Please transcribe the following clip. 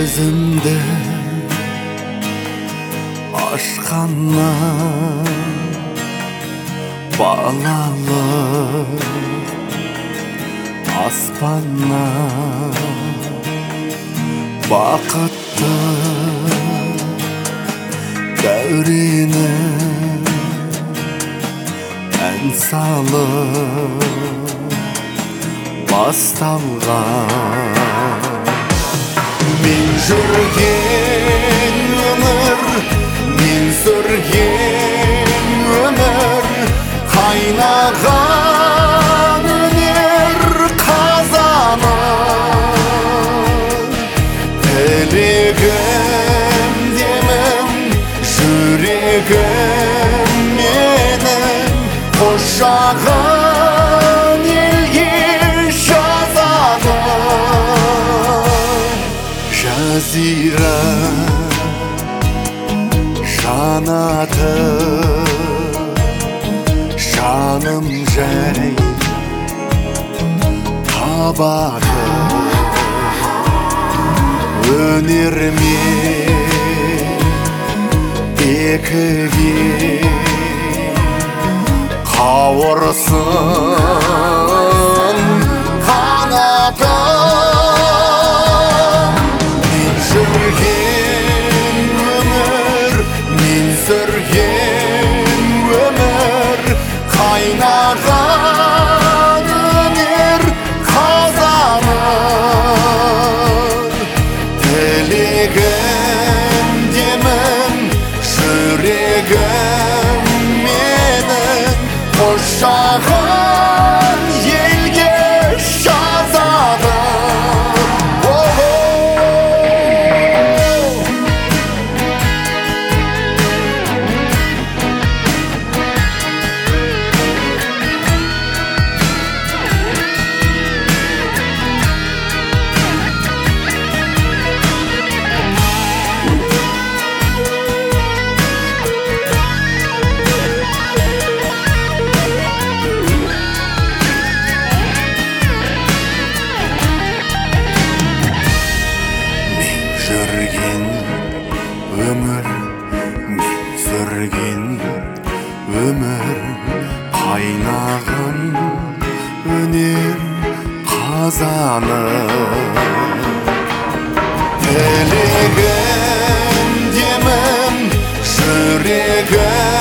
көзімді ашқаннан балалы аспаннан бақытты дәурені ән салып басталған. Мен жүрген өмір, мен сүрген өмір, қайнаған өнер қазаны. Тілегім демім, жүрегім менің, қошаған елге жазады. Жазира жанаты, жаным жай табады. Өнермен екіге қауырсын қанаты. Мен жүрген өмір, мен сүрген өмір, қайнаған өнер қазаны. Тілегім демім, жүрегім менің, қошаған елге жазады. Жүрген өмір, мен сүрген өмір, қайнаған өнер қазаны. Тілегім демім, жүрегім